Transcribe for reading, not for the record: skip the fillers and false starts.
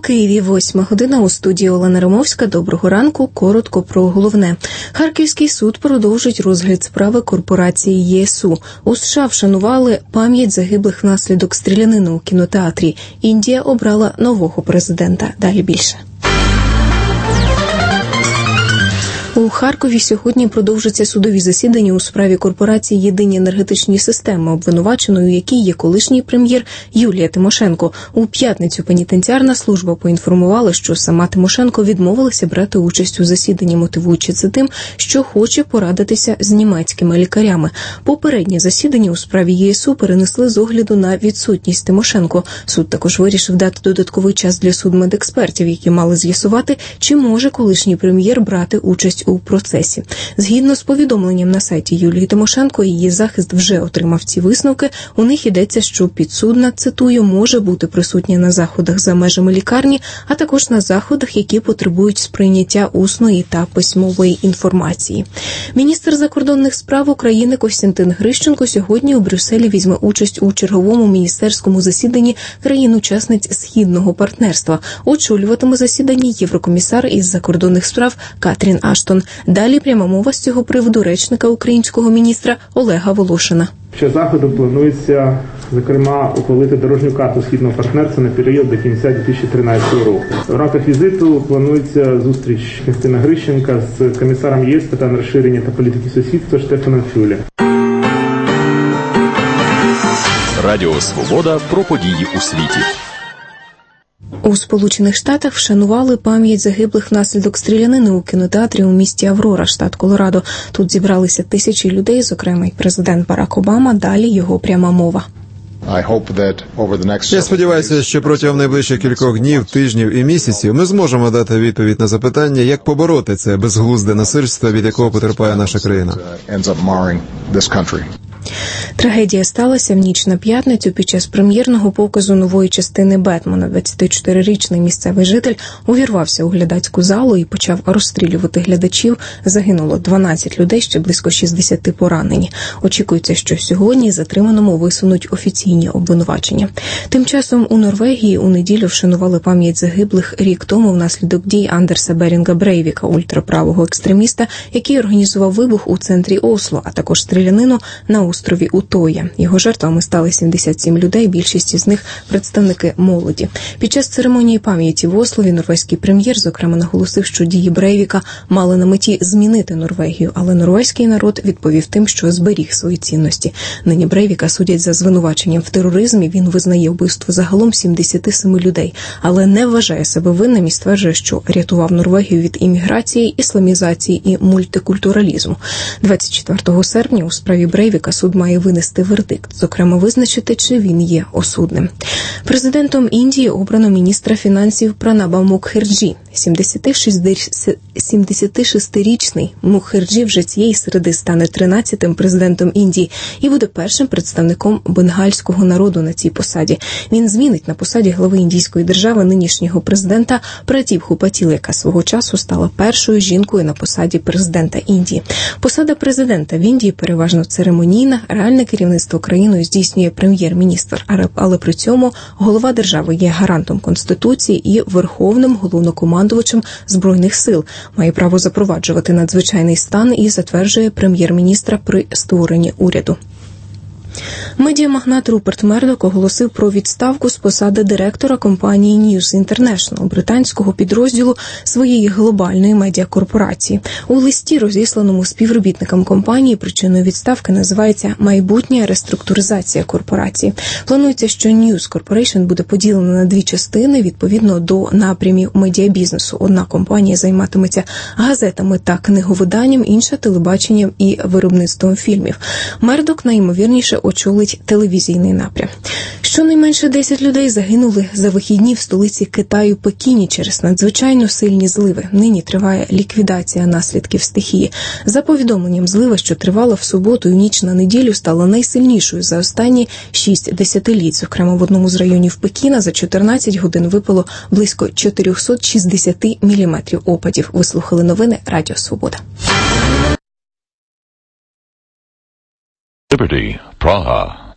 Києві 8 година, у студії Олена Римовська. Доброго ранку. Коротко про головне. Харківський суд продовжить розгляд справи корпорації ЄСУ. У США вшанували пам'ять загиблих внаслідок стрілянини у кінотеатрі. Індія обрала нового президента. Далі більше. У Харкові сьогодні продовжаться судові засідання у справі корпорації «Єдині енергетичні системи», обвинуваченою якій є колишній прем'єр Юлія Тимошенко. У п'ятницю пенітенціарна служба поінформувала, що сама Тимошенко відмовилася брати участь у засіданні, мотивуючи це тим, що хоче порадитися з німецькими лікарями. Попереднє засідання у справі ЄСУ перенесли з огляду на відсутність Тимошенко. Суд також вирішив дати додатковий час для судмедекспертів, які мали з'ясувати, чи може колишній прем'єр брати участь у процесі. Згідно з повідомленням на сайті Юлії Тимошенко, її захист вже отримав ці висновки. У них йдеться, що підсудна, цитую, може бути присутня на заходах за межами лікарні, а також на заходах, які потребують сприйняття усної та письмової інформації. Міністр закордонних справ України Костянтин Грищенко сьогодні у Брюсселі візьме участь у черговому міністерському засіданні країн-учасниць Східного партнерства. Очолюватиме засідання єврокомісар із закордонних справ Катрін Аштон. Далі пряма мова з цього приводу речника українського міністра Олега Волошина. Що заходу планується, зокрема, ухвалити дорожню карту Східного партнерства на період до кінця 2013 року. В рамках візиту планується зустріч Костянтина Грищенка з комісаром ЄС з питань розширення та політики сусідства Штефаном Фюле. Радіо Свобода про події у світі. У Сполучених Штатах вшанували пам'ять загиблих внаслідок стрілянини у кінотеатрі у місті Аврора, штат Колорадо. Тут зібралися тисячі людей, зокрема й президент Барак Обама. Далі його пряма мова. Я сподіваюся, що протягом найближчих кількох днів, тижнів і місяців ми зможемо дати відповідь на запитання, як побороти це безглузде насильство, від якого потерпає наша країна. Трагедія сталася в ніч на п'ятницю під час прем'єрного показу нової частини «Бетмена». 24-річний місцевий житель увірвався у глядацьку залу і почав розстрілювати глядачів. Загинуло 12 людей, ще близько 60 поранені. Очікується, що сьогодні затриманому висунуть офіційні обвинувачення. Тим часом у Норвегії у неділю вшанували пам'ять загиблих рік тому внаслідок дій Андерса Берінга Брейвіка, ультраправого екстреміста, який організував вибух у центрі Осло, а також стрілянину на острові Утоя. Його жертвами стали 77 людей, більшість із них представники молоді. Під час церемонії пам'яті в Ослові норвезький прем'єр, зокрема, наголосив, що дії Брейвіка мали на меті змінити Норвегію, але норвезький народ відповів тим, що зберіг свої цінності. Нині Брейвіка судять за звинуваченням в тероризмі. Він визнає вбивство загалом 77 людей, але не вважає себе винним і стверджує, що рятував Норвегію від імміграції, ісламізації і мультикультуралізму. 24 серпня у справі Брейвіка суд має винести вердикт, зокрема визначити, чи він є осудним. Президентом Індії обрано міністра фінансів Пранаба Мукхерджі. 76-річний Мукхерджі вже цієї середи стане 13-тим президентом Індії і буде першим представником бенгальського народу на цій посаді. Він змінить на посаді глави індійської держави нинішнього президента Пратібху Патіл, яка свого часу стала першою жінкою на посаді президента Індії. Посада президента в Індії переважно церемонійна, реальне керівництво країною здійснює прем'єр-міністр, але при цьому голова держави є гарантом Конституції і верховним головнокомандувачем Збройних сил, має право запроваджувати надзвичайний стан і затверджує прем'єр-міністра при створенні уряду. Медіамагнат Руперт Мердок оголосив про відставку з посади директора компанії News International, британського підрозділу своєї глобальної медіакорпорації. У листі, розісланому співробітникам компанії, причиною відставки називається «майбутня реструктуризація корпорації». Планується, що News Corporation буде поділена на дві частини відповідно до напрямів медіабізнесу. Одна компанія займатиметься газетами та книговиданням, інша – телебаченням і виробництвом фільмів. Мердок найімовірніше очолить телевізійний напрям. Щонайменше 10 людей загинули за вихідні в столиці Китаю Пекіні через надзвичайно сильні зливи. Нині триває ліквідація наслідків стихії. За повідомленням, злива, що тривала в суботу і ніч на неділю, стала найсильнішою за останні 6 десятиліть. Зокрема, в одному з районів Пекіна за 14 годин випало близько 460 міліметрів опадів. Ви слухали новини Радіо Свобода. Liberty, Praha.